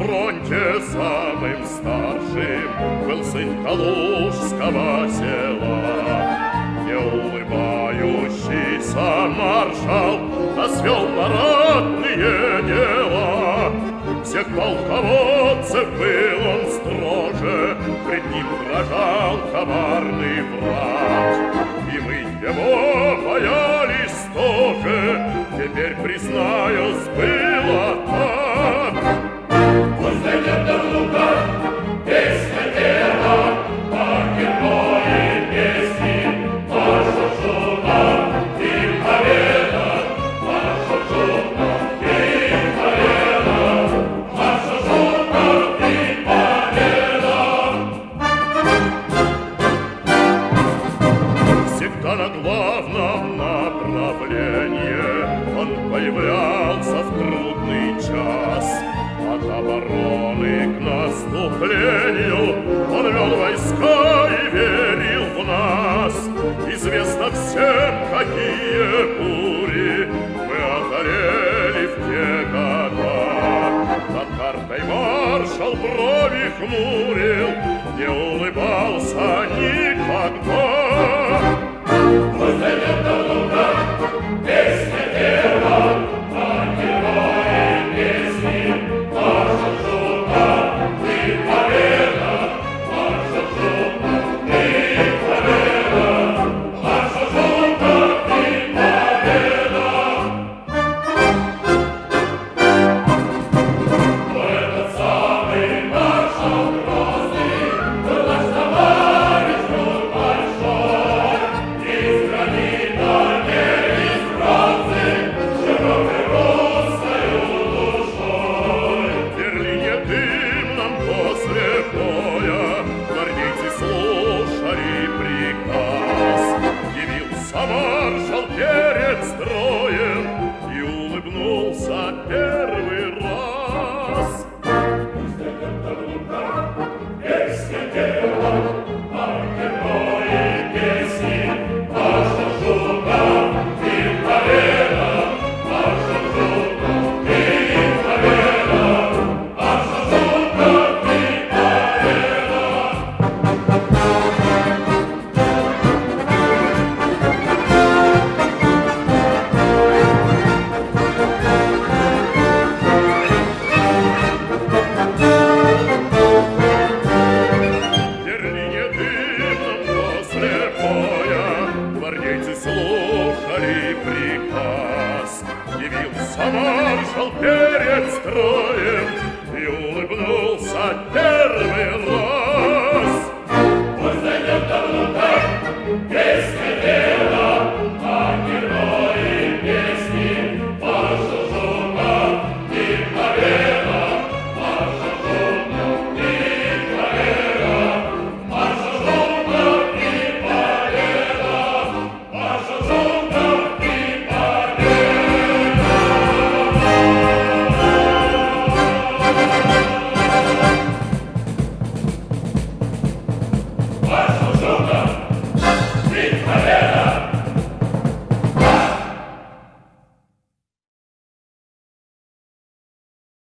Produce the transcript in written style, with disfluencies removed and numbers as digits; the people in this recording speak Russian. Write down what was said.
фронте самым старшим был сын Калужского села. Не улыбающийся маршал свел народные дела. Всех полководцев был он строже, пред ним дрожал коварный враг. И мы его боялись тоже, теперь, признаюсь, было так. Пусть дойдет до лука песня деда, а герои песни наша жена и победа, наша жена и победа, наша жена и победа. Всегда на главном направлении он появлялся в трудный час. От обороны к наступлению он вел войска и верил в нас. Известно всем, какие бури мы одолели в те года. Над картой маршал брови хмурил, не улыбался никогда. Пусть дойдет до лука песня деда, а герои песни наша жена и победа, наша жена и победа, наша жена и победа. Но этот самый маршал Грозный был наш товарищ, друг большой, из гранита, не из бронзы, широкой русскою душой. В Берлине дымном после боя гвардейцы слушали приказ. Явился маршал перед строем и улыбнулся первый раз. Пусть дойдет до лука песня деда, а герои песни наша жена и победа, наша жена и победа, наша жена и В Берлине дымном после боя гвардейцы слушали приказ. Явился маршал перед строем и улыбнулся